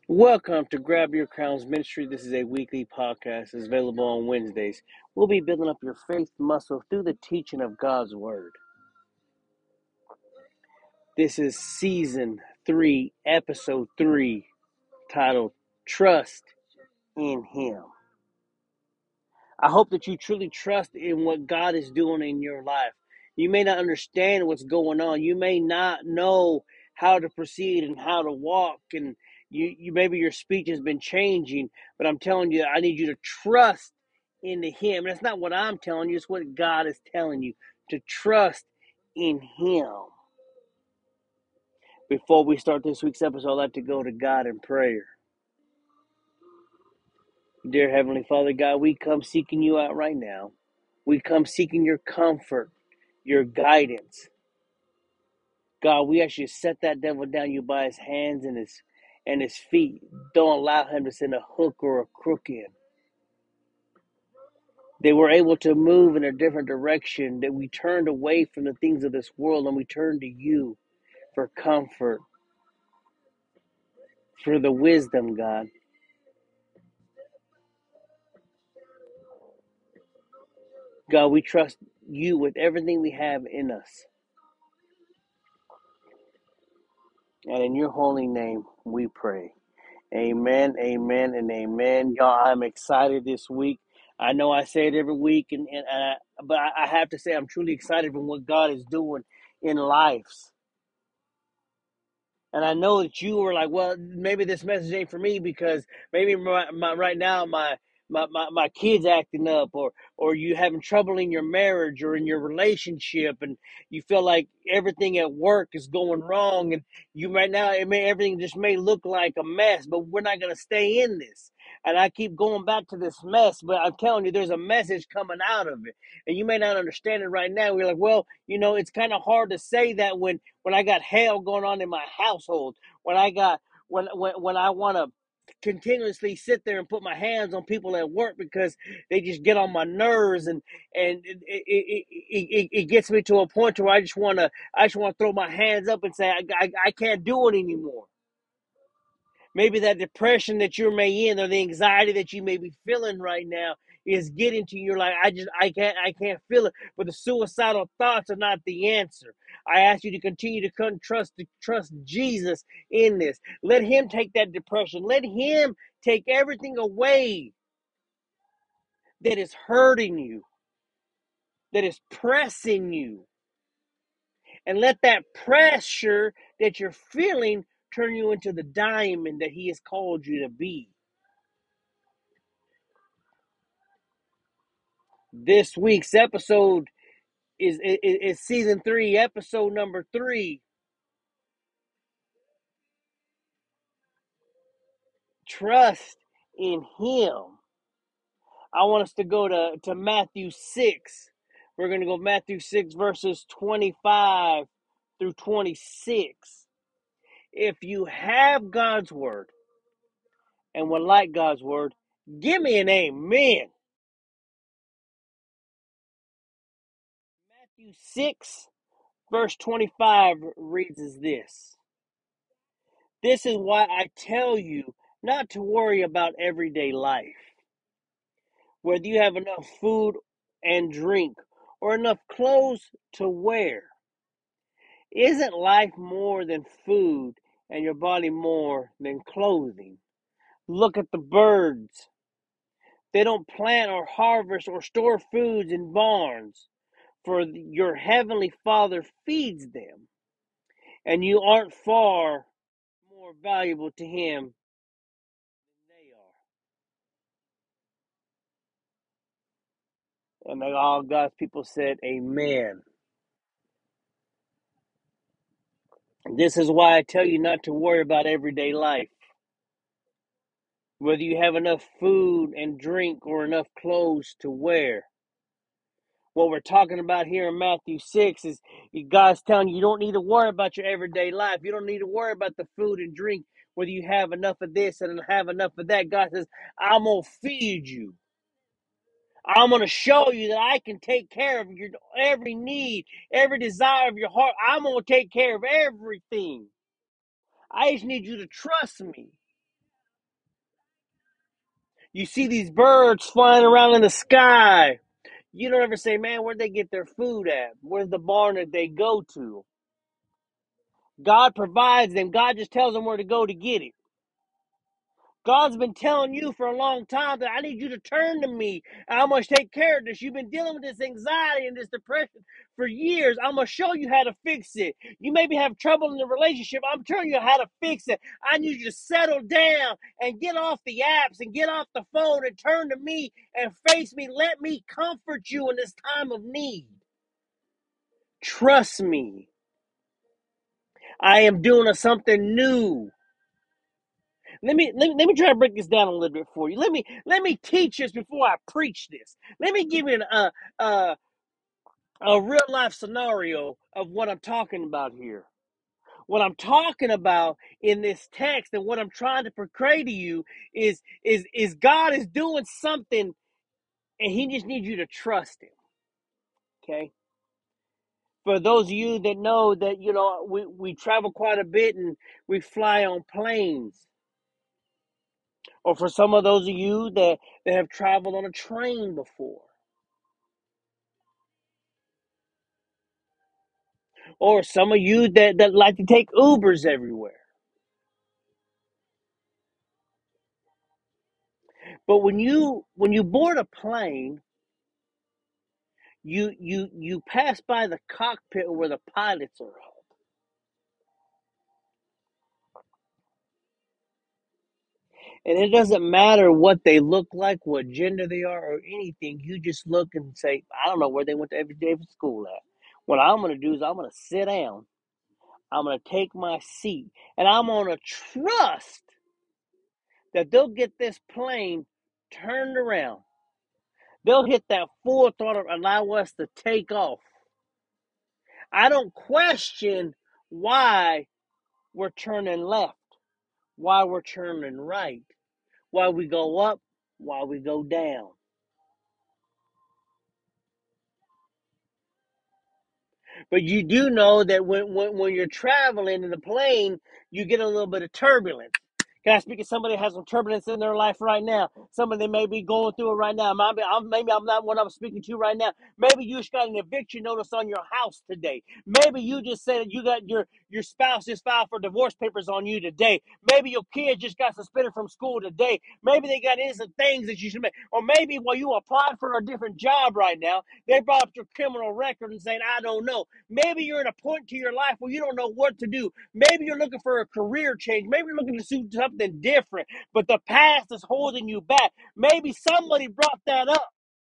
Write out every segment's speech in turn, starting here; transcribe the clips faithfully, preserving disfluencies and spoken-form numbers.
Welcome to Grab Your Crowns Ministry. This is a weekly podcast. It's available on Wednesdays. We'll be building up your faith muscle through the teaching of God's Word. This is season three, episode three, titled Trust in Him. I hope that you truly trust in what God is doing in your life. You may not understand what's going on. You may not know how to proceed and how to walk, and you, you maybe your speech has been changing, but I'm telling you, I need you to trust into Him. And that's not what I'm telling you, it's what God is telling you, to trust in Him. Before we start this week's episode, I'd like to go to God in prayer. Dear Heavenly Father, God, we come seeking you out right now. We come seeking your comfort, your guidance. God, we ask you to set that devil down you by his hands and his and his feet. Don't allow him to send a hook or a crook in. They were able to move in a different direction, that we turned away from the things of this world and we turned to you for comfort, for the wisdom, God. God, we trust you with everything we have in us. And in your holy name we pray. Amen, amen, and amen. Y'all, I'm excited this week. I know I say it every week, and, and I, but I, I have to say I'm truly excited from what God is doing in lives. And I know that you were like, well, maybe this message ain't for me because maybe my, my right now my, my my my kid's acting up, or or you having trouble in your marriage or in your relationship, and you feel like everything at work is going wrong, and you right now it may everything just may look like a mess, but we're not gonna stay in this. And I keep going back to this mess, but I'm telling you, there's a message coming out of it, and you may not understand it right now. We're like, well, you know, it's kind of hard to say that when when I got hell going on in my household, when I got when when when I want to continuously sit there and put my hands on people at work because they just get on my nerves, and and it it, it, it, it gets me to a point where I just want to I just want to throw my hands up and say I, I, I can't do it anymore. Maybe that depression that you're may in, or the anxiety that you may be feeling right now, is getting to you. You're like, I just, I can't, I can't feel it. But the suicidal thoughts are not the answer. I ask you to continue to come trust, to trust Jesus in this. Let Him take that depression. Let Him take everything away that is hurting you, that is pressing you, and let that pressure that you're feeling turn you into the diamond that He has called you to be. This week's episode is, is, is season three, episode number three. Trust in Him. I want us to go to, to Matthew six. We're going to go Matthew six, verses twenty-five through twenty-six. If you have God's word and would like God's word, give me an amen. Matthew six, verse twenty-five reads as this. This is why I tell you not to worry about everyday life, whether you have enough food and drink or enough clothes to wear. Isn't life more than food and your body more than clothing? Look at the birds. They don't plant or harvest or store foods in barns, for your heavenly Father feeds them, and you aren't far more valuable to Him than they are. And all God's people said, amen. This is why I tell you not to worry about everyday life, whether you have enough food and drink or enough clothes to wear. What we're talking about here in Matthew six is God's telling you you don't need to worry about your everyday life. You don't need to worry about the food and drink, whether you have enough of this and have enough of that. God says, I'm going to feed you. I'm going to show you that I can take care of your every need, every desire of your heart. I'm going to take care of everything. I just need you to trust me. You see these birds flying around in the sky. You don't ever say, man, where'd they get their food at? Where's the barn that they go to? God provides them. God just tells them where to go to get it. God's been telling you for a long time that I need you to turn to me. I'm going to take care of this. You've been dealing with this anxiety and this depression for years. I'm going to show you how to fix it. You maybe have trouble in the relationship. I'm telling you how to fix it. I need you to settle down and get off the apps and get off the phone and turn to me and face me. Let me comfort you in this time of need. Trust me. I am doing something new. Let me, let me let me try to break this down a little bit for you. Let me let me teach this before I preach this. Let me give you an, uh, uh, a real life scenario of what I'm talking about here. What I'm talking about in this text and what I'm trying to portray to you is is is God is doing something, and He just needs you to trust Him. Okay. For those of you that know that, you know, we, we travel quite a bit and we fly on planes. Or for some of those of you that, that have traveled on a train before. Or some of you that, that like to take Ubers everywhere. But when you when you board a plane, you you you pass by the cockpit where the pilots are at. And it doesn't matter what they look like, what gender they are, or anything. You just look and say, I don't know where they went to every day for school at. What I'm going to do is I'm going to sit down. I'm going to take my seat. And I'm going to trust that they'll get this plane turned around. They'll hit that full throttle and allow us to take off. I don't question why we're turning left, why we're turning right, why we go up, why we go down. But you do know that when, when, when you're traveling in the plane, you get a little bit of turbulence. Can I speak to somebody that has some turbulence in their life right now? Somebody may be going through it right now. Maybe I'm, maybe I'm not what I'm speaking to right now. Maybe you just got an eviction notice on your house today. Maybe you just said you got your, your spouse just filed for divorce papers on you today. Maybe your kid just got suspended from school today. Maybe they got innocent things that you should make. Or maybe while you applied for a different job right now, they brought up your criminal record and saying, I don't know. Maybe you're at a point to your life where you don't know what to do. Maybe you're looking for a career change. Maybe you're looking to do something different, but the past is holding you back. Maybe somebody brought that up.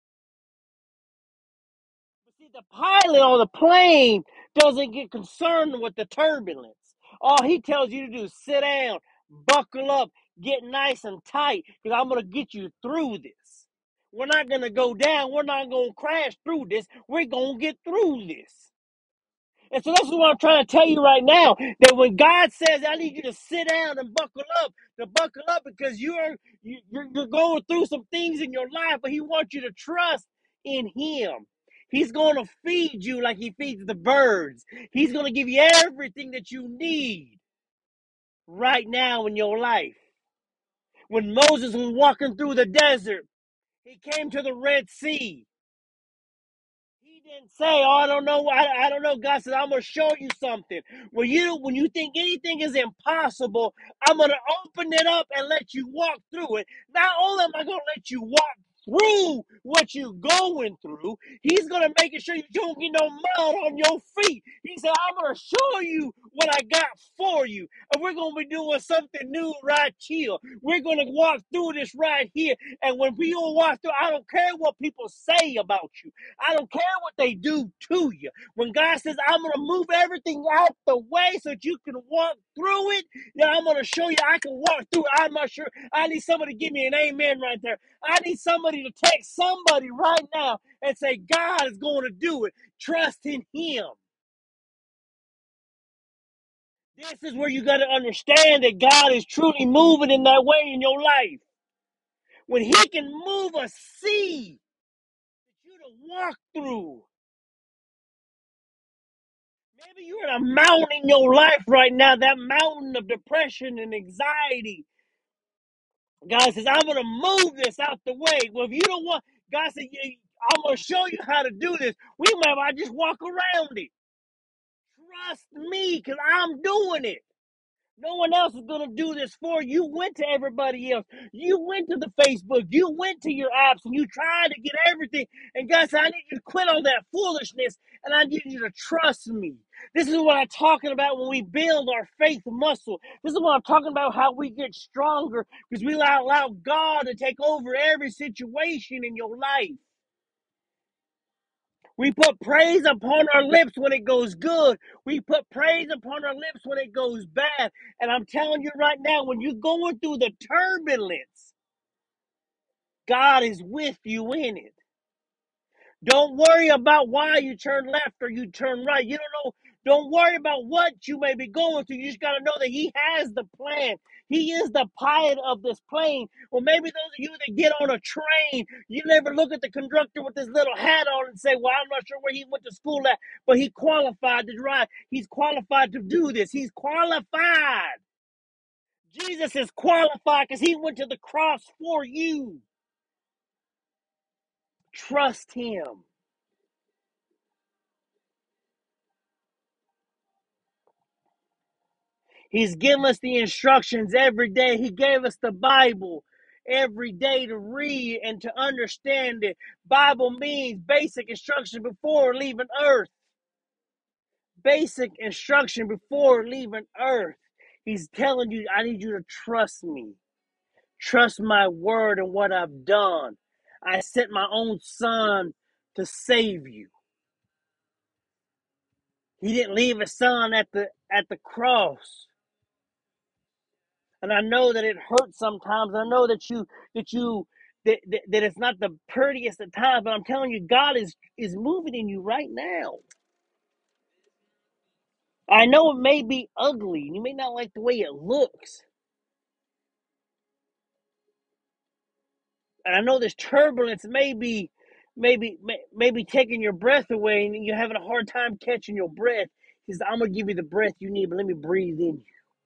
But see, the pilot on the plane doesn't get concerned with the turbulence. All he tells you to do is sit down, buckle up, get nice and tight, because I'm going to get you through this. We're not going to go down. We're not going to crash through this. We're going to get through this. And so that's what I'm trying to tell you right now, that when God says, I need you to sit down and buckle up, to buckle up because you're, you, you're, you're going through some things in your life, but He wants you to trust in Him. He's going to feed you like He feeds the birds. He's going to give you everything that you need right now in your life. When Moses was walking through the desert, he came to the Red Sea. He didn't say, "Oh, I don't know. I, I don't know." God said, "I'm going to show you something. When you when you think anything is impossible, I'm going to open it up and let you walk through it. Not only am I going to let you walk through what you're going through, He's going to make sure you don't get no mud on your feet. He said, I'm going to show you what I got for you. And we're going to be doing something new right here. We're going to walk through this right here. And when we all walk through, I don't care what people say about you. I don't care what they do to you. When God says, I'm going to move everything out the way so that you can walk through it, yeah, I'm going to show you I can walk through it. I'm not sure. I need somebody to give me an amen right there. I need somebody to text somebody right now and say, God is going to do it. Trust in Him. This is where you got to understand that God is truly moving in that way in your life. When He can move a sea that you to walk through. Maybe you're in a mountain in your life right now, that mountain of depression and anxiety. God says, I'm going to move this out the way. Well, if you don't want, God said, "Yeah, I'm going to show you how to do this." We might I just walk around it. Trust me, because I'm doing it. No one else is going to do this for you. You went to everybody else. You went to the Facebook. You went to your apps and you tried to get everything. And God said, I need you to quit all that foolishness and I need you to trust me. This is what I'm talking about when we build our faith muscle. This is what I'm talking about, how we get stronger because we allow, allow God to take over every situation in your life. We put praise upon our lips when it goes good. We put praise upon our lips when it goes bad. And I'm telling you right now, when you're going through the turbulence, God is with you in it. Don't worry about why you turn left or you turn right. You don't know. Don't worry about what you may be going through. You just got to know that He has the plan. He is the pilot of this plane. Or maybe those of you that get on a train, you never look at the conductor with his little hat on and say, well, I'm not sure where he went to school at, but he qualified to drive. He's qualified to do this. He's qualified. Jesus is qualified because He went to the cross for you. Trust Him. He's given us the instructions every day. He gave us the Bible every day to read and to understand it. Bible means basic instruction before leaving earth. Basic instruction before leaving earth. He's telling you, I need you to trust me. Trust my word and what I've done. I sent my own son to save you. He didn't leave his son at the at the cross. And I know that it hurts sometimes. I know that you that you that, that, that it's not the prettiest of times, but I'm telling you, God is is moving in you right now. I know it may be ugly. You may not like the way it looks. And I know this turbulence may be maybe maybe taking your breath away and you're having a hard time catching your breath. He says, I'm gonna give you the breath you need, but let me breathe in you.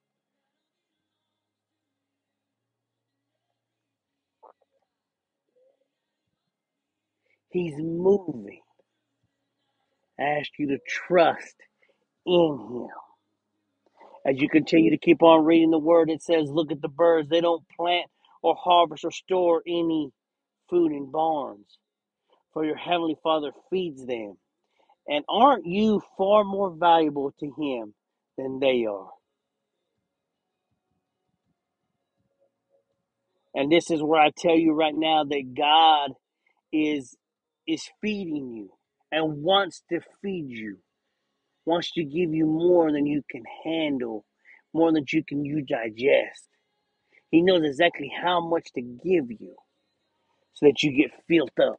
He's moving. I ask you to trust in Him. As you continue to keep on reading the word, it says, look at the birds. They don't plant or harvest or store any food in barns, for your heavenly Father feeds them. And aren't you far more valuable to Him than they are? And this is where I tell you right now that God is is feeding you and wants to feed you, wants to give you more than you can handle, more than you can you digest. He knows exactly how much to give you so that you get filled up.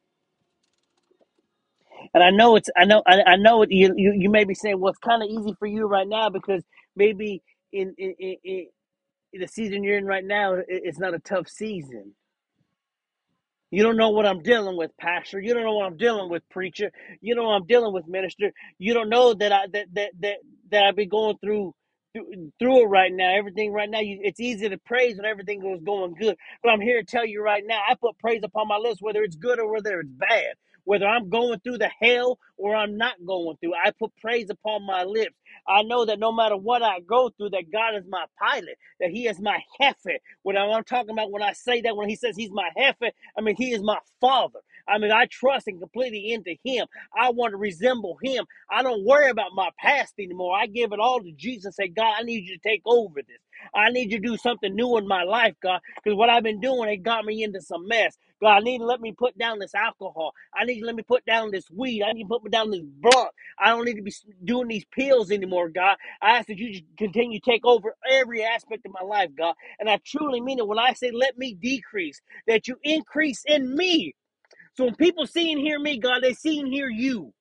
And I know it's I know I, I know it, you, you you may be saying, well, it's kind of easy for you right now because maybe in in, in in the season you're in right now, it's not a tough season. You don't know what I'm dealing with, pastor. You don't know what I'm dealing with, preacher. You know what I'm dealing with, minister. You don't know that I that that that that I've been going through through, through it right now. Everything right now, you, it's easy to praise when everything goes going good. But I'm here to tell you right now, I put praise upon my lips, whether it's good or whether it's bad. Whether I'm going through the hell or I'm not going through, I put praise upon my lips. I know that no matter what I go through, that God is my pilot, that He is my jefe. When I'm talking about when I say that, when He says He's my jefe, I mean He is my Father. I mean, I trust and completely into Him. I want to resemble Him. I don't worry about my past anymore. I give it all to Jesus and say, God, I need you to take over this. I need you to do something new in my life, God, because what I've been doing, it got me into some mess. God, I need to let me put down this alcohol. I need to let me put down this weed. I need to put down this blunt. I don't need to be doing these pills anymore, God. I ask that you just continue to take over every aspect of my life, God. And I truly mean it when I say, let me decrease, that you increase in me. So when people see and hear me, God, they see and hear you.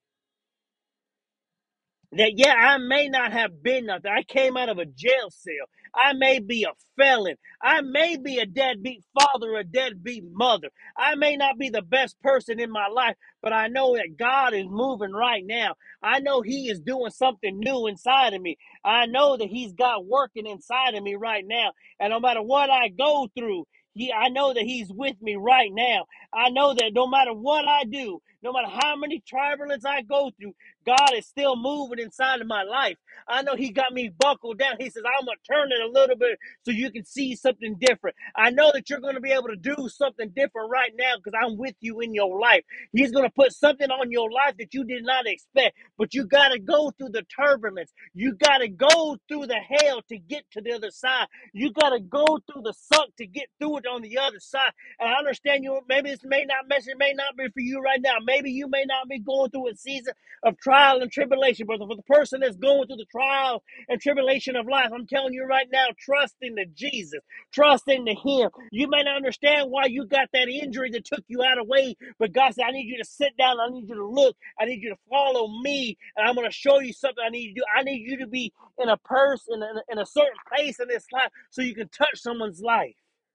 That, yeah, I may not have been nothing. I came out of a jail cell. I may be a felon. I may be a deadbeat father or a deadbeat mother. I may not be the best person in my life, but I know that God is moving right now. I know He is doing something new inside of me. I know that He's got working inside of me right now. And no matter what I go through, He, I know that He's with me right now. I know that no matter what I do, no matter how many turbulence I go through, God is still moving inside of my life. I know He got me buckled down. He says, I'm going to turn it a little bit so you can see something different. I know that you're going to be able to do something different right now because I'm with you in your life. He's going to put something on your life that you did not expect, but you got to go through the turbulence. You got to go through the hell to get to the other side. You got to go through the suck to get through it on the other side. And I understand you, maybe this may not message may not be for you right now. Maybe you may not be going through a season of trial and tribulation, but for the person that's going through the trial and tribulation of life, I'm telling you right now, trust in the Jesus, trust in the Him. You may not understand why you got that injury that took you out of way, but God said, I need you to sit down, I need you to look, I need you to follow me, and I'm going to show you something I need you to do. I need you to be in a person, in a, in a certain place in this life so you can touch someone's life.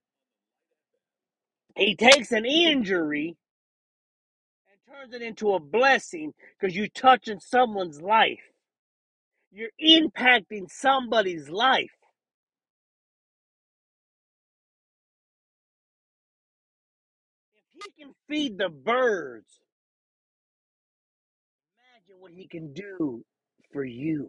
He takes an injury and turns it into a blessing because you're touching someone's life. You're impacting somebody's life. If He can feed the birds, imagine what He can do for you.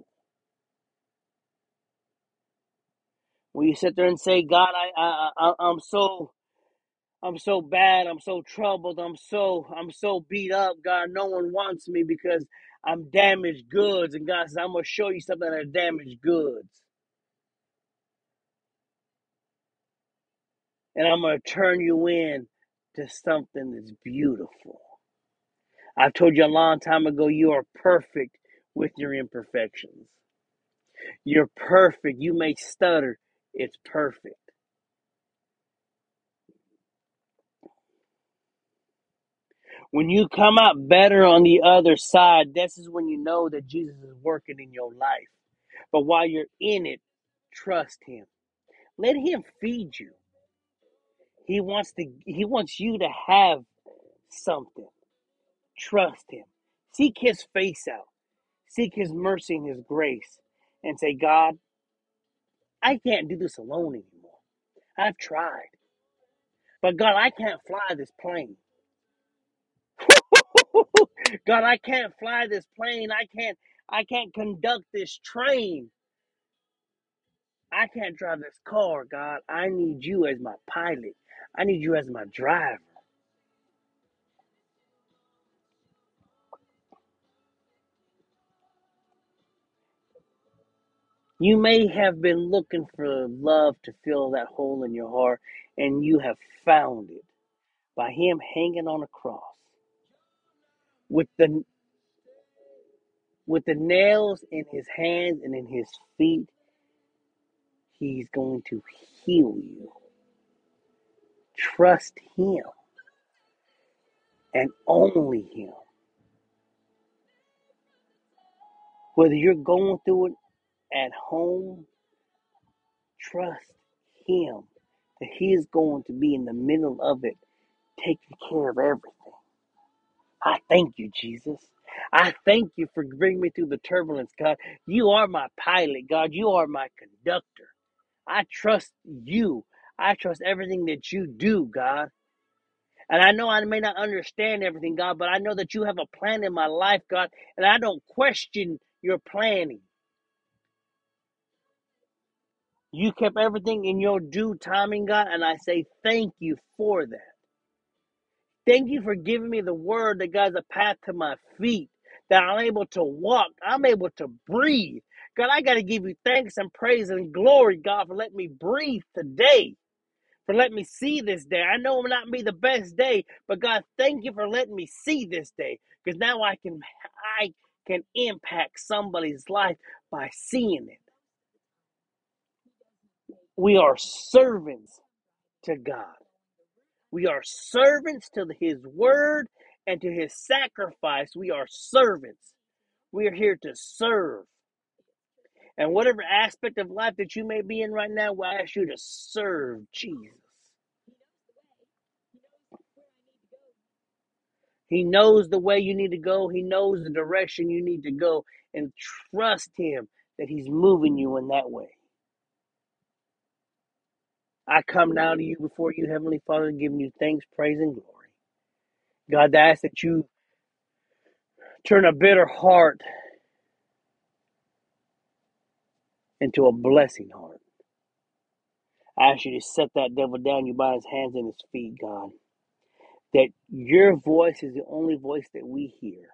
When you sit there and say, God, I, I, I I'm so I'm so bad. I'm so troubled. I'm so I'm so beat up. God, no one wants me because I'm damaged goods. And God says, I'm gonna show you something that are damaged goods. And I'm gonna turn you in to something that's beautiful. I told you a long time ago, you are perfect with your imperfections. You're perfect. You may stutter. It's perfect. When you come out better on the other side, this is when you know that Jesus is working in your life. But while you're in it, trust Him. Let Him feed you. He wants to he wants you to have something. Trust Him. Seek His face out. Seek His mercy and His grace. And say, God, I can't do this alone anymore. I've tried. But God, I can't fly this plane. God, I can't fly this plane. I can't I can't conduct this train. I can't drive this car, God. I need you as my pilot. I need you as my driver. You may have been looking for love to fill that hole in your heart, and you have found it by Him hanging on a cross with the with the nails in His hands and in His feet. He's going to heal you. Trust Him and only Him. Whether you're going through it at home, trust Him that He is going to be in the middle of it, taking care of everything. I thank you, Jesus. I thank you for bringing me through the turbulence, God. You are my pilot, God. You are my conductor. I trust you. I trust everything that you do, God. And I know I may not understand everything, God, but I know that you have a plan in my life, God, and I don't question your planning. You kept everything in your due timing, God, and I say thank you for that. Thank you for giving me the word that guides a path to my feet, that I'm able to walk, I'm able to breathe. God, I got to give you thanks and praise and glory, God, for letting me breathe today, for letting me see this day. I know it will not be the best day, but God, thank you for letting me see this day, because now I can I can impact somebody's life by seeing it. We are servants to God. We are servants to His word and to His sacrifice. We are servants. We are here to serve. And whatever aspect of life that you may be in right now, I ask you to serve Jesus. He knows the way you need to go. He knows the direction you need to go. And trust Him that He's moving you in that way. I come now to you before you, Heavenly Father, giving you thanks, praise, and glory. God, I ask that you turn a bitter heart into a blessing heart. I ask you to set that devil down. You bind his hands and his feet, God. That your voice is the only voice that we hear.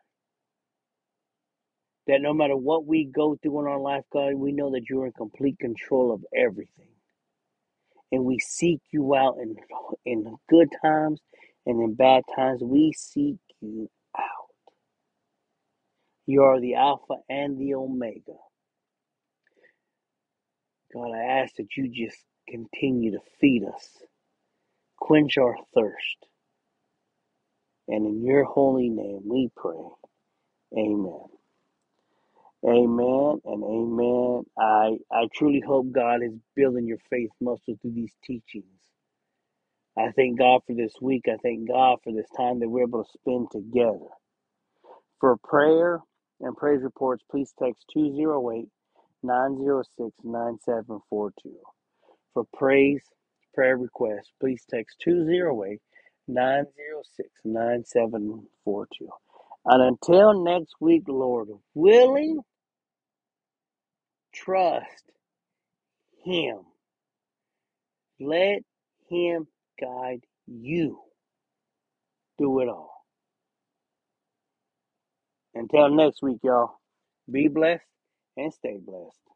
That no matter what we go through in our life, God, we know that you're in complete control of everything. And we seek you out in, in good times and in bad times. We seek you out. You are the Alpha and the Omega. God, I ask that you just continue to feed us, quench our thirst. And in your holy name we pray. Amen. Amen and amen. I, I truly hope God is building your faith muscle through these teachings. I thank God for this week. I thank God for this time that we're able to spend together. For prayer and praise reports, please text two oh eight, nine oh six, nine seven four two. For praise, prayer requests, please text two oh eight, nine oh six, nine seven four two. And until next week, Lord willing, trust Him. Let Him guide you through it all. Until next week, y'all, be blessed and stay blessed.